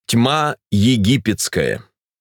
Тьма египетская.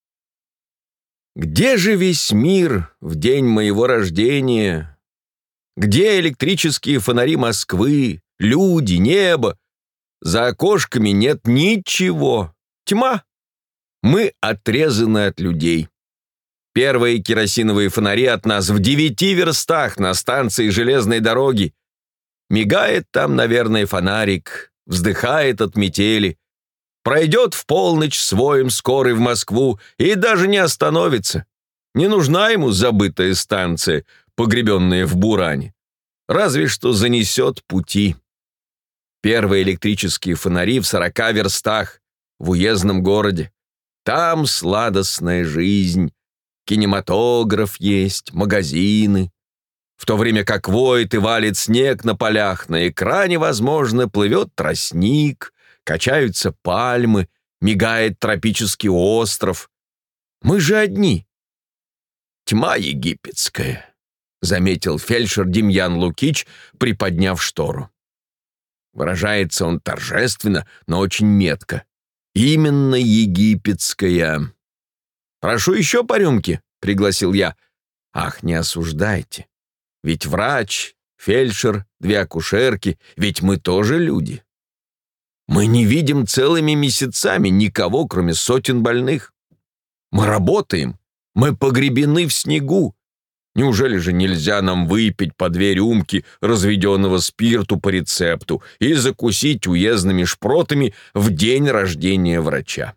Где же весь мир в день моего рождения? Где электрические фонари Москвы, люди, небо? За окошками нет ничего. Тьма. Мы отрезаны от людей. Первые керосиновые фонари от нас в 9 верстах на станции железной дороги. Мигает там, наверное, фонарик, вздыхает от метели. Пройдет в полночь с воем скорый в Москву и даже не остановится. Не нужна ему забытая станция, погребенная в буране. Разве что занесет пути. Первые электрические фонари в 40 верстах, в уездном городе. Там сладостная жизнь, кинематограф есть, магазины. В то время как воет и валит снег на полях, на экране, возможно, плывет тростник, качаются пальмы, мигает тропический остров. Мы же одни. Тьма египетская, заметил фельдшер Демьян Лукич, приподняв штору. Выражается он торжественно, но очень метко. Именно египетская. «Прошу еще по рюмке», — пригласил я. «Ах, не осуждайте. Ведь врач, фельдшер, 2 акушерки, ведь мы тоже люди. Мы не видим целыми месяцами никого, кроме сотен больных. Мы работаем, мы погребены в снегу. Неужели же нельзя нам выпить по 2 рюмки разведенного спирту по рецепту и закусить уездными шпротами в день рождения врача?»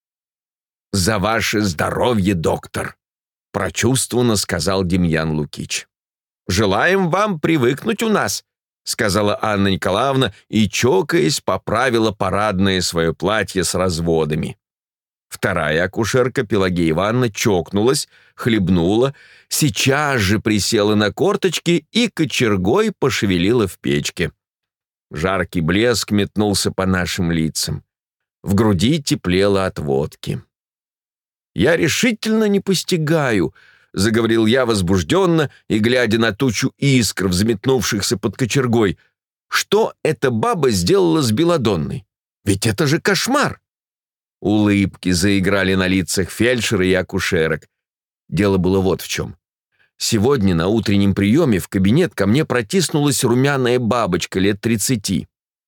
«За ваше здоровье, доктор», — прочувствованно сказал Демьян Лукич. «Желаем вам привыкнуть у нас», — сказала Анна Николаевна и, чокаясь, поправила парадное свое платье с разводами. Вторая акушерка Пелагея Ивановна чокнулась, хлебнула, сейчас же присела на корточки и кочергой пошевелила в печке. Жаркий блеск метнулся по нашим лицам. В груди теплело от водки. «Я решительно не постигаю», — заговорил я возбужденно и, глядя на тучу искр, взметнувшихся под кочергой, «что эта баба сделала с Беладонной? Ведь это же кошмар!» Улыбки заиграли на лицах фельдшера и акушерок. Дело было вот в чем. Сегодня на утреннем приеме в кабинет ко мне протиснулась румяная бабочка лет 30.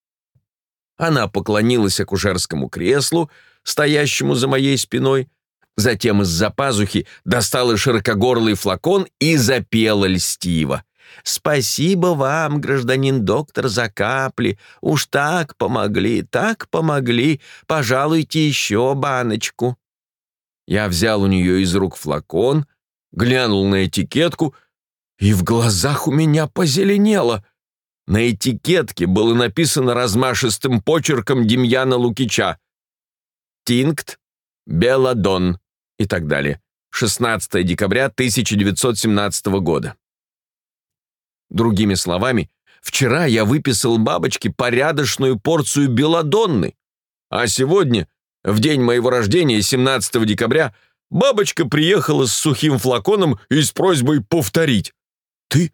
Она поклонилась акушерскому креслу, стоящему за моей спиной, затем из-за пазухи достала широкогорлый флакон и запела льстиво. «Спасибо вам, гражданин доктор, за капли. Уж так помогли. Пожалуйте еще баночку». Я взял у нее из рук флакон, глянул на этикетку, и в глазах у меня позеленело. На этикетке было написано размашистым почерком Демьяна Лукича: «Тинкт, Беладон» и так далее. 16 декабря 1917 года. Другими словами, вчера я выписал бабочке порядочную порцию белладонны, а сегодня, в день моего рождения, 17 декабря, бабочка приехала с сухим флаконом и с просьбой повторить. «Ты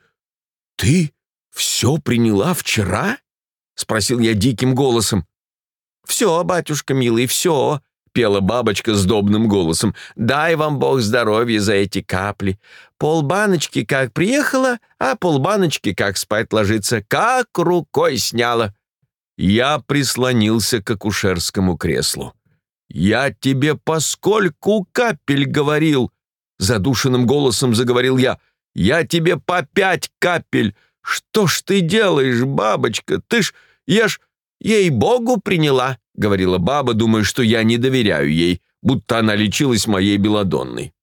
все приняла вчера?» — спросил я диким голосом. «Все, батюшка милый, все», — пела бабочка сдобным голосом. «Дай вам Бог здоровья за эти капли. Полбаночки как приехала, а полбаночки как спать ложится. Как рукой сняла». Я прислонился к акушерскому креслу. «Я тебе поскольку капель говорил?» Задушенным голосом заговорил я. «Я тебе по 5 капель. Что ж ты делаешь, бабочка? Я ж ей-богу приняла», — говорила баба, думая, что я не доверяю ей, будто она лечилась моей белладонной.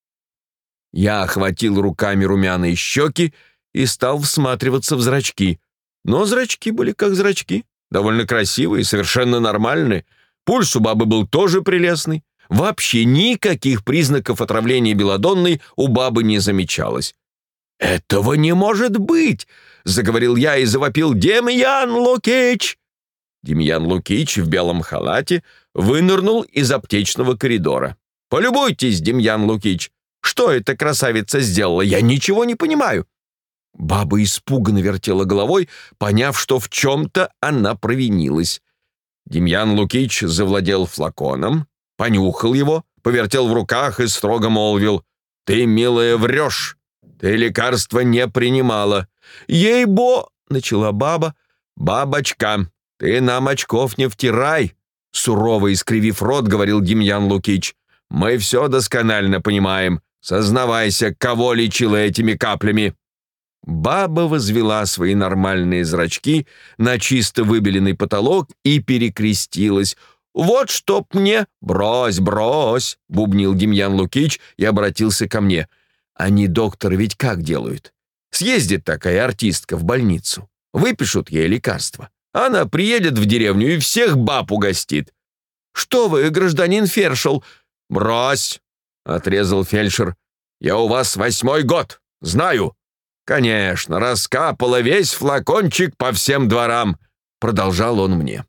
Я охватил руками румяные щеки и стал всматриваться в зрачки. Но зрачки были как зрачки, довольно красивые, совершенно нормальные. Пульс у бабы был тоже прелестный. Вообще никаких признаков отравления белладонной у бабы не замечалось. «Этого не может быть!» — заговорил я и завопил: «Демьян Лукич!» Демьян Лукич в белом халате вынырнул из аптечного коридора. «Полюбуйтесь, Демьян Лукич! Что эта красавица сделала? Я ничего не понимаю!» Баба испуганно вертела головой, поняв, что в чем-то она провинилась. Демьян Лукич завладел флаконом, понюхал его, повертел в руках и строго молвил: «Ты, милая, врешь! Ты лекарства не принимала!» «Ей-бо!» — начала баба. «Бабочка, ты нам очков не втирай!» Сурово искривив рот, говорил Демьян Лукич. «Мы все досконально понимаем. Сознавайся, кого лечила этими каплями!» Баба возвела свои нормальные зрачки на чисто выбеленный потолок и перекрестилась. «Вот чтоб мне...» «Брось, брось!» — бубнил Демьян Лукич и обратился ко мне. «Они, доктор, ведь как делают? Съездит такая артистка в больницу, выпишут ей лекарства. Она приедет в деревню и всех баб угостит». «Что вы, гражданин Фершел?» «Брось!» — отрезал фельдшер. «Я у вас 8-й год, знаю». «Конечно, раскапала весь флакончик по всем дворам», — продолжал он мне.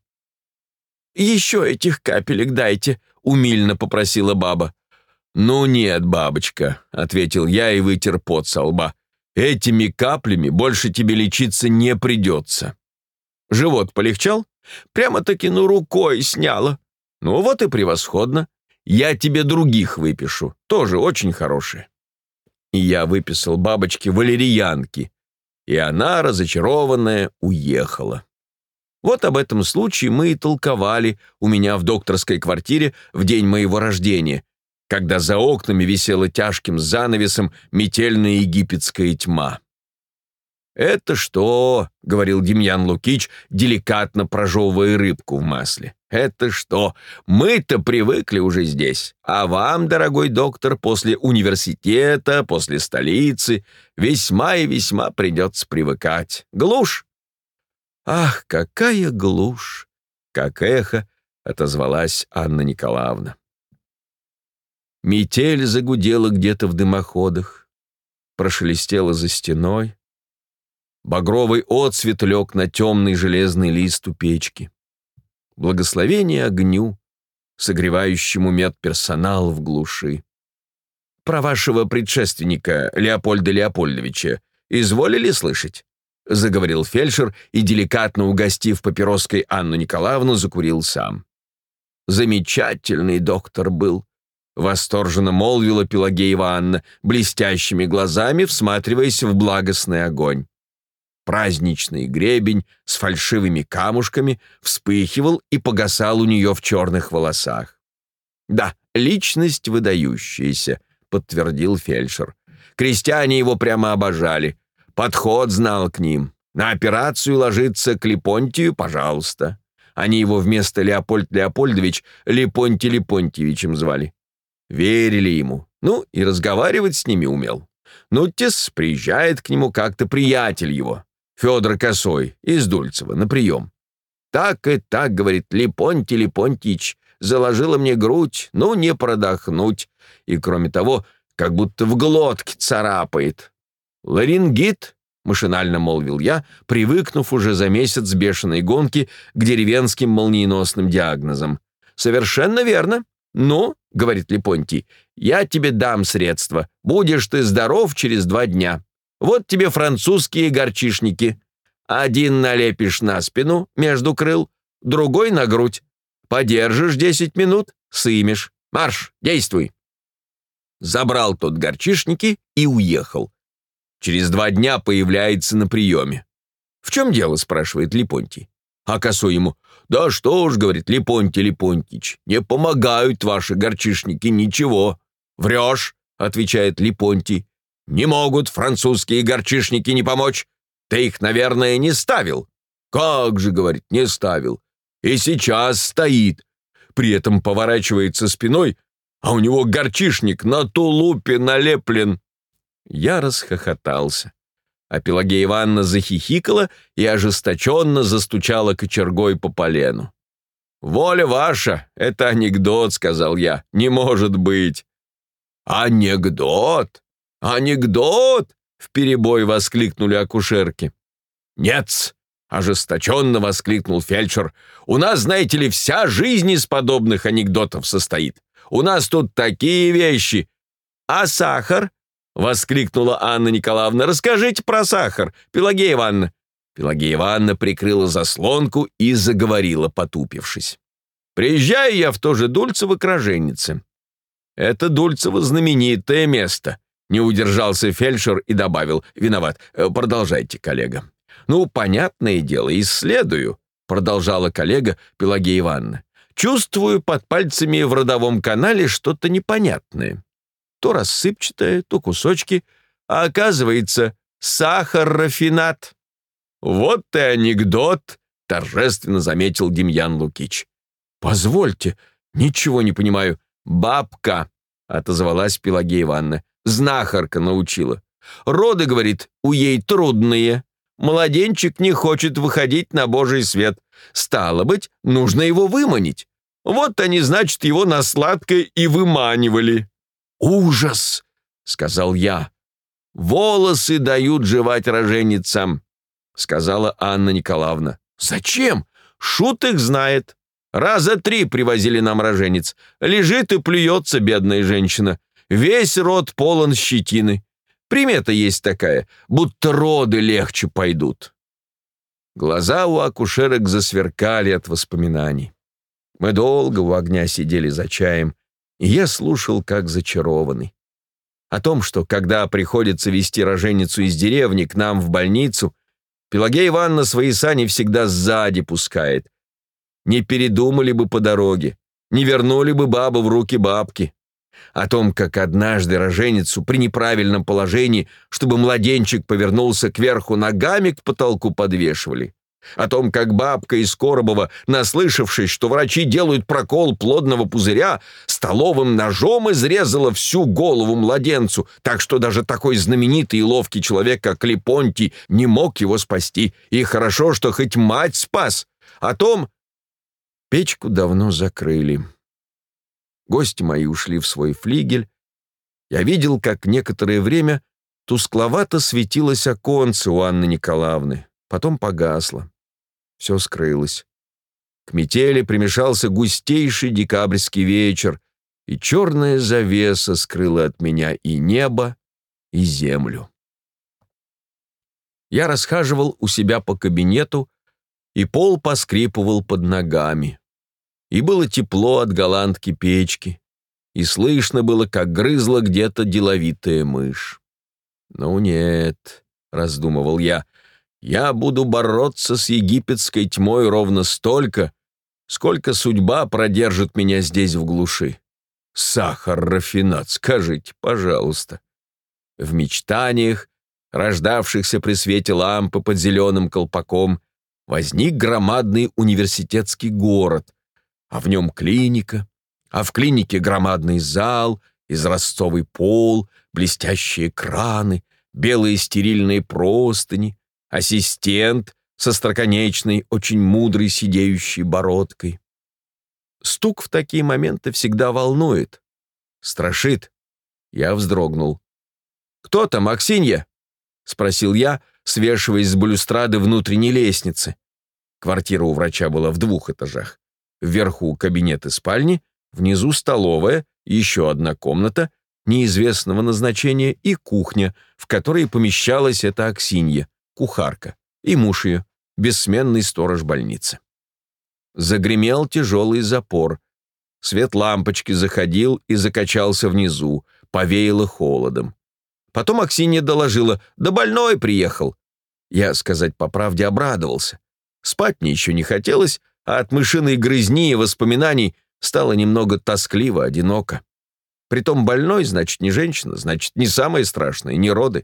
«Еще этих капелек дайте», — умильно попросила баба. «Ну нет, бабочка», — ответил я и вытер пот со лба. «Этими каплями больше тебе лечиться не придется». Живот полегчал? Прямо-таки рукой сняло. Ну вот и превосходно. Я тебе других выпишу, тоже очень хорошие. И я выписал бабочке валерьянки, и она, разочарованная, уехала. Вот об этом случае мы и толковали у меня в докторской квартире в день моего рождения, когда за окнами висела тяжким занавесом метельная египетская тьма. «Это что?» — говорил Демьян Лукич, деликатно прожевывая рыбку в масле. «Это что? Мы-то привыкли уже здесь. А вам, дорогой доктор, после университета, после столицы, весьма и весьма придется привыкать. Глушь?» «Ах, какая глушь!» — как эхо отозвалась Анна Николаевна. Метель загудела где-то в дымоходах, прошелестела за стеной. Багровый отсвет лег на темный железный лист у печки. Благословение огню, согревающему медперсонал в глуши. «Про вашего предшественника, Леопольда Леопольдовича, изволили слышать?» — заговорил фельдшер и, деликатно угостив папироской Анну Николаевну, закурил сам. «Замечательный доктор был», — восторженно молвила Пелагея Ивановна, блестящими глазами всматриваясь в благостный огонь. Праздничный гребень с фальшивыми камушками вспыхивал и погасал у нее в черных волосах. «Да, личность выдающаяся», — подтвердил фельдшер. «Крестьяне его прямо обожали. Подход знал к ним. На операцию ложиться к Лепонтию, пожалуйста». Они его вместо Леопольд Леопольдович Лепонтий Лепонтьевичем звали. Верили ему. Ну, и разговаривать с ними умел. Ну-тес, приезжает к нему как-то приятель его, Федор Косой, из Дульцева, на прием. «Так и так, — говорит, — Лепонтий Лепонтьич, заложила мне грудь, ну, не продохнуть. И, кроме того, как будто в глотке царапает». «Ларингит», — машинально молвил я, привыкнув уже за месяц бешеной гонки к деревенским молниеносным диагнозам. «Совершенно верно. Ну, — говорит Лепонтий, — я тебе дам средства. Будешь ты здоров через 2 дня. Вот тебе французские горчишники. Один налепишь на спину, между крыл, другой на грудь. Подержишь 10 минут, сымешь. Марш, действуй!» Забрал тот горчишники и уехал. Через 2 дня появляется на приеме. «В чем дело?» — спрашивает Лепонтий. А Косой ему: «Да что ж, — говорит, — Лепонтий Лепонтьич, не помогают ваши горчишники ничего». «Врешь!» — отвечает Лепонтий. «Не могут французские горчишники не помочь. Ты их, наверное, не ставил». «Как же, — говорит, — не ставил. И сейчас стоит». При этом поворачивается спиной, а у него горчишник на тулупе налеплен. Я расхохотался. А Пелагея Ивановна захихикала и ожесточенно застучала кочергой по полену. «Воля ваша, это анекдот, — сказал я, — не может быть». «Анекдот? Анекдот!» — вперебой воскликнули акушерки. «Нет-с!» — ожесточенно воскликнул фельдшер. «У нас, знаете ли, вся жизнь из подобных анекдотов состоит. У нас тут такие вещи». «А сахар?» — воскликнула Анна Николаевна. «Расскажите про сахар, Пелагея Ивановна». Пелагея Ивановна прикрыла заслонку и заговорила, потупившись. «Приезжаю я в то же Дульцево к роженице. Это Дульцево знаменитое место», — не удержался фельдшер и добавил: «Виноват. Продолжайте, коллега». «Ну, понятное дело, исследую», — продолжала коллега Пелагея Ивановна. «Чувствую под пальцами в родовом канале что-то непонятное. То рассыпчатое, то кусочки, а оказывается, сахар-рафинат». «Вот и анекдот», — торжественно заметил Демьян Лукич. «Позвольте, ничего не понимаю». «Бабка», — отозвалась Пелагея Ивановна, — «знахарка научила. Роды, говорит, у ей трудные. Младенчик не хочет выходить на Божий свет. Стало быть, нужно его выманить. Вот они, значит, его на сладкое и выманивали». «Ужас!» — сказал я. «Волосы дают жевать роженицам», — сказала Анна Николаевна. «Зачем? Шут их знает. Раза 3 привозили нам роженец. Лежит и плюется бедная женщина. Весь рот полон щетины. Примета есть такая, будто роды легче пойдут». Глаза у акушерок засверкали от воспоминаний. Мы долго у огня сидели за чаем, и я слушал, как зачарованный. О том, что, когда приходится везти роженицу из деревни к нам в больницу, Пелагея Ивановна свои сани всегда сзади пускает. Не передумали бы по дороге, не вернули бы бабу в руки бабки. О том, как однажды роженицу при неправильном положении, чтобы младенчик повернулся кверху ногами, к потолку подвешивали. О том, как бабка из Коробова, наслышавшись, что врачи делают прокол плодного пузыря, столовым ножом изрезала всю голову младенцу, так что даже такой знаменитый и ловкий человек, как Лепонтий, не мог его спасти. И хорошо, что хоть мать спас. О том... Печку давно закрыли. Гости мои ушли в свой флигель. Я видел, как некоторое время тускловато светилось оконце у Анны Николаевны. Потом погасло. Все скрылось. К метели примешался густейший декабрьский вечер, и черная завеса скрыла от меня и небо, и землю. Я расхаживал у себя по кабинету, и пол поскрипывал под ногами. И было тепло от голландки печки, и слышно было, как грызла где-то деловитая мышь. «Ну нет», — раздумывал я буду бороться с египетской тьмой ровно столько, сколько судьба продержит меня здесь в глуши. Сахар-рафинат, скажите, пожалуйста». В мечтаниях, рождавшихся при свете лампы под зеленым колпаком, возник громадный университетский город, а в нем клиника, а в клинике громадный зал, изразцовый пол, блестящие краны, белые стерильные простыни, ассистент со остроконечной, очень мудрой сидеющей бородкой. Стук в такие моменты всегда волнует, страшит. Я вздрогнул. «Кто там, Аксинья?» — спросил я, свешиваясь с балюстрады внутренней лестницы. Квартира у врача была в 2 этажах. Вверху кабинет и спальни, внизу столовая, еще одна комната неизвестного назначения и кухня, в которой помещалась эта Аксинья, кухарка, и муж ее, бессменный сторож больницы. Загремел тяжелый запор. Свет лампочки заходил и закачался внизу, повеяло холодом. Потом Аксинья доложила: «Да больной приехал». Я, сказать по правде, обрадовался. Спать мне еще не хотелось, а от мышиной грызни и воспоминаний стало немного тоскливо, одиноко. Притом больной, значит, не женщина, значит, не самое страшное, не роды.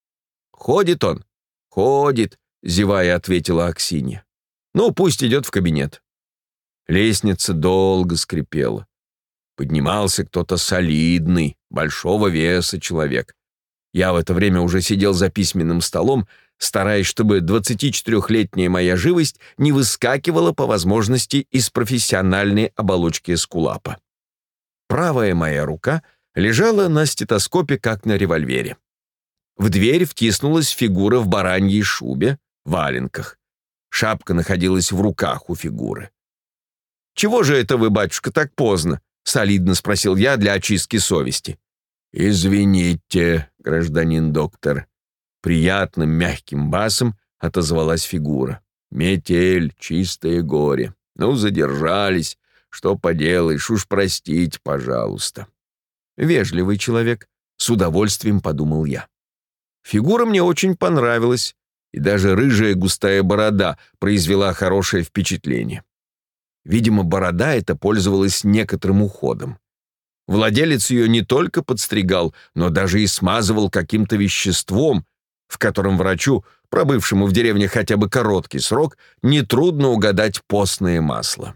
«Ходит он?» «Ходит», — зевая ответила Аксинья. «Ну, пусть идет в кабинет». Лестница долго скрипела. Поднимался кто-то солидный, большого веса человек. Я в это время уже сидел за письменным столом, стараясь, чтобы 24-летняя моя живость не выскакивала по возможности из профессиональной оболочки эскулапа. Правая моя рука лежала на стетоскопе, как на револьвере. В дверь втиснулась фигура в бараньей шубе, валенках. Шапка находилась в руках у фигуры. «Чего же это вы, батюшка, так поздно?» — солидно спросил я для очистки совести. «Извините, гражданин доктор», — приятным мягким басом — отозвалась фигура. «Метель, чистое горе. Ну, задержались. Что поделаешь, уж простите, пожалуйста». Вежливый человек, с удовольствием подумал я. Фигура мне очень понравилась, и даже рыжая густая борода произвела хорошее впечатление. Видимо, борода эта пользовалась некоторым уходом. Владелец ее не только подстригал, но даже и смазывал каким-то веществом, в котором врачу, пробывшему в деревне хотя бы короткий срок, нетрудно угадать постное масло.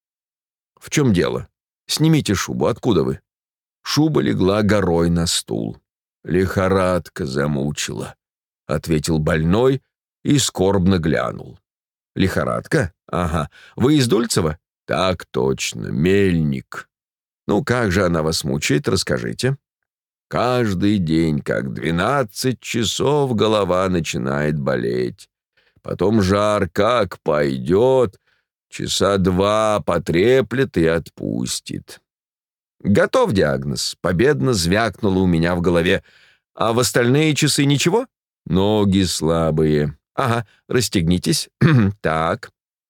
«В чем дело? Снимите шубу. Откуда вы?» Шуба легла горой на стул. «Лихорадка замучила», — ответил больной и скорбно глянул. «Лихорадка? Ага. Вы из Дульцева?» «Так точно, мельник». «Ну, как же она вас мучает, расскажите». «Каждый день, как 12 часов, голова начинает болеть. Потом жар как пойдет, часа 2 потреплет и отпустит». «Готов диагноз», — победно звякнуло у меня в голове. «А в остальные часы ничего?» «Ноги слабые». «Ага, расстегнитесь». «Так».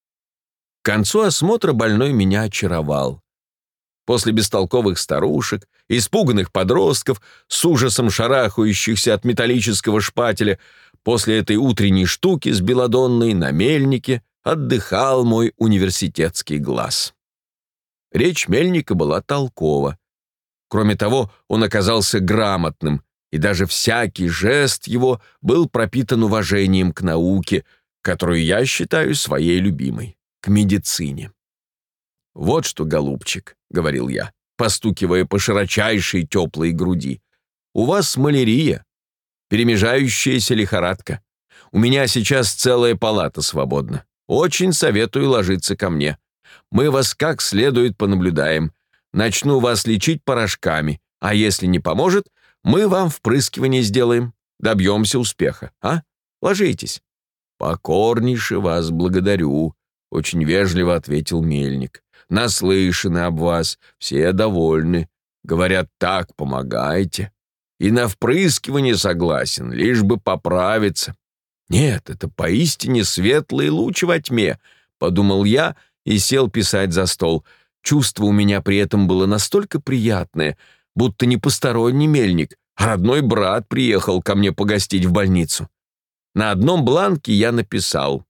К концу осмотра больной меня очаровал. После бестолковых старушек, испуганных подростков, с ужасом шарахающихся от металлического шпателя, после этой утренней штуки с белодонной на мельнике отдыхал мой университетский глаз. Речь мельника была толкова. Кроме того, он оказался грамотным, и даже всякий жест его был пропитан уважением к науке, которую я считаю своей любимой, к медицине. «Вот что, голубчик», — говорил я, постукивая по широчайшей теплой груди, «у вас малярия, перемежающаяся лихорадка. У меня сейчас целая палата свободна. Очень советую ложиться ко мне. Мы вас как следует понаблюдаем. Начну вас лечить порошками, а если не поможет, мы вам впрыскивание сделаем. Добьемся успеха, а? Ложитесь». «Покорнейше вас благодарю», — очень вежливо ответил мельник. «Наслышаны об вас, все довольны. Говорят, так помогаете. И на впрыскивание согласен, лишь бы поправиться». «Нет, это поистине светлый луч во тьме», — подумал я и сел писать за стол. Чувство у меня при этом было настолько приятное, будто не посторонний мельник, а родной брат приехал ко мне погостить в больницу. На одном бланке я написал: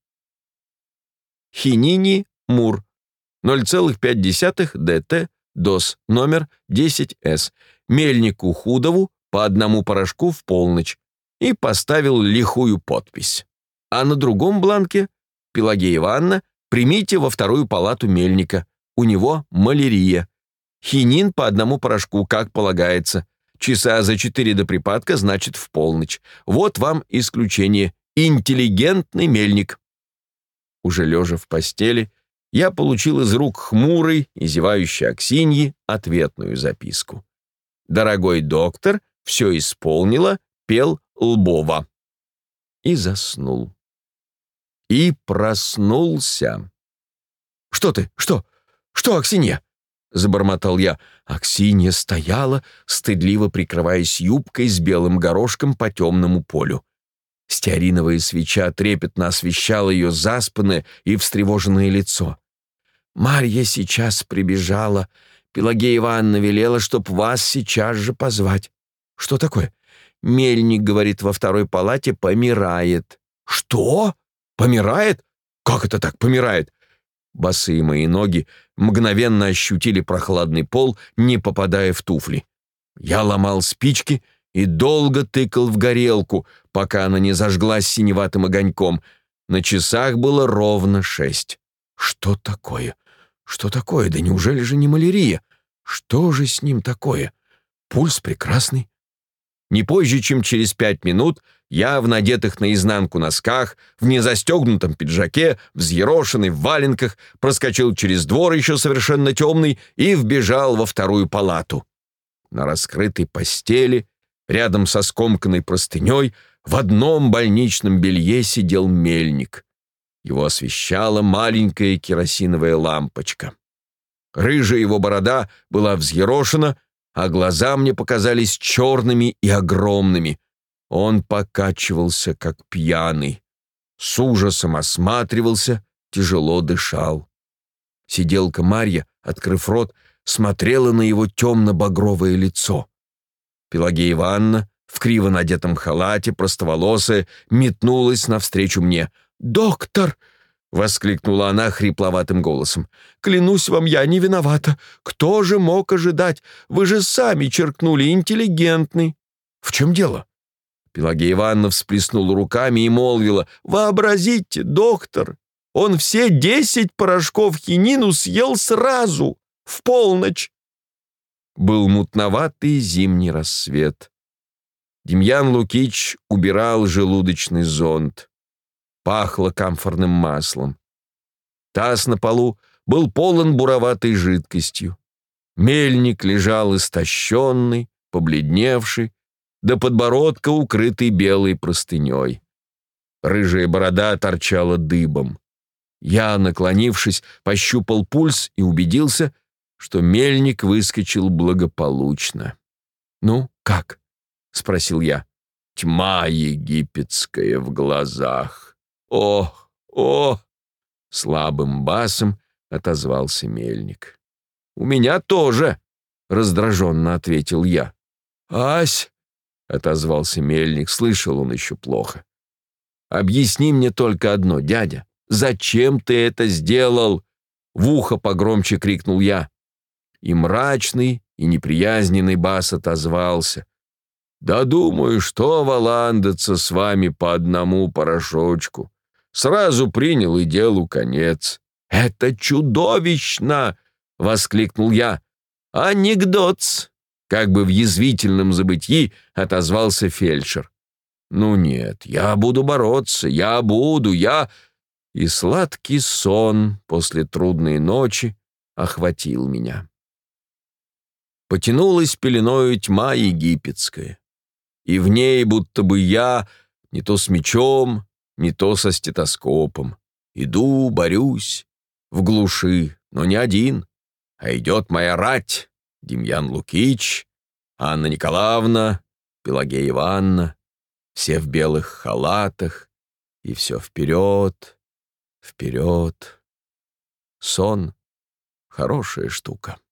«Хинини Мур, 0,5 ДТ, ДОС, номер 10С, мельнику Худову по одному порошку в полночь», и поставил лихую подпись. А на другом бланке: «Пелагея Ивановна, примите во вторую палату мельника. У него малярия. Хинин по одному порошку, как полагается. Часа за 4 до припадка, значит, в полночь. Вот вам исключение. Интеллигентный мельник». Уже лежа в постели, я получил из рук хмурой и зевающей Аксиньи ответную записку. «Дорогой доктор, все исполнила, пел Лбова». И заснул. И проснулся. «Что ты? Что? Что, Аксинья?» — забормотал я. Аксинья стояла, стыдливо прикрываясь юбкой с белым горошком по темному полю. Стеариновая свеча трепетно освещала ее заспанное и встревоженное лицо. «Марья сейчас прибежала. Пелагея Ивановна велела, чтоб вас сейчас же позвать». «Что такое?» «Мельник, говорит, во второй палате помирает». «Что? Помирает? Как это так помирает?» Босые мои ноги мгновенно ощутили прохладный пол, не попадая в туфли. Я ломал спички и долго тыкал в горелку, пока она не зажглась синеватым огоньком. На часах было ровно 6. Что такое? Что такое? Да неужели же не малярия? Что же с ним такое? Пульс прекрасный. Не позже, чем через 5 минут, я в надетых наизнанку носках, в незастегнутом пиджаке, взъерошенный в валенках, проскочил через двор еще совершенно темный и вбежал во вторую палату. На раскрытой постели, рядом со скомканной простыней, в одном больничном белье сидел мельник. Его освещала маленькая керосиновая лампочка. Рыжая его борода была взъерошена, а глаза мне показались черными и огромными. Он покачивался, как пьяный. с ужасом осматривался, тяжело дышал. Сиделка Марья, открыв рот, смотрела на его темно-багровое лицо. Пелагея Ивановна в криво надетом халате, простоволосая, метнулась навстречу мне. «Доктор!» — воскликнула она хрипловатым голосом. «Клянусь вам, я не виновата. Кто же мог ожидать? Вы же сами черкнули, интеллигентный». «В чем дело?» Пелагея Ивановна всплеснула руками и молвила: «Вообразите, доктор, он все 10 порошков хинину съел сразу, в полночь». Был мутноватый зимний рассвет. Демьян Лукич убирал желудочный зонд. Пахло камфорным маслом. Таз на полу был полон буроватой жидкостью. Мельник лежал истощенный, побледневший, до подбородка укрытый белой простыней. Рыжая борода торчала дыбом. Я, наклонившись, пощупал пульс и убедился, что мельник выскочил благополучно. «Ну, как?» — спросил я. «Тьма египетская в глазах. Ох, ох!» — слабым басом отозвался мельник. «У меня тоже!» — раздраженно ответил я. «Ась!» — отозвался мельник, слышал он еще плохо. «Объясни мне только одно, дядя. Зачем ты это сделал?» — в ухо погромче крикнул я. И мрачный, и неприязненный бас отозвался: «Да думаю, что валандаться с вами по одному порошочку. Сразу принял и делу конец». «Это чудовищно!» — воскликнул я. «Анекдот-с!» — как бы в язвительном забытьи отозвался фельдшер. «Ну нет, я буду бороться, я буду. И сладкий сон после трудной ночи охватил меня. Потянулась пеленою тьма египетская, и в ней будто бы я не то с мечом, не то со стетоскопом. Иду, борюсь, в глуши, но не один, а идет моя рать: Демьян Лукич, Анна Николаевна, Пелагея Ивановна, все в белых халатах, и все вперед, вперед. Сон — хорошая штука.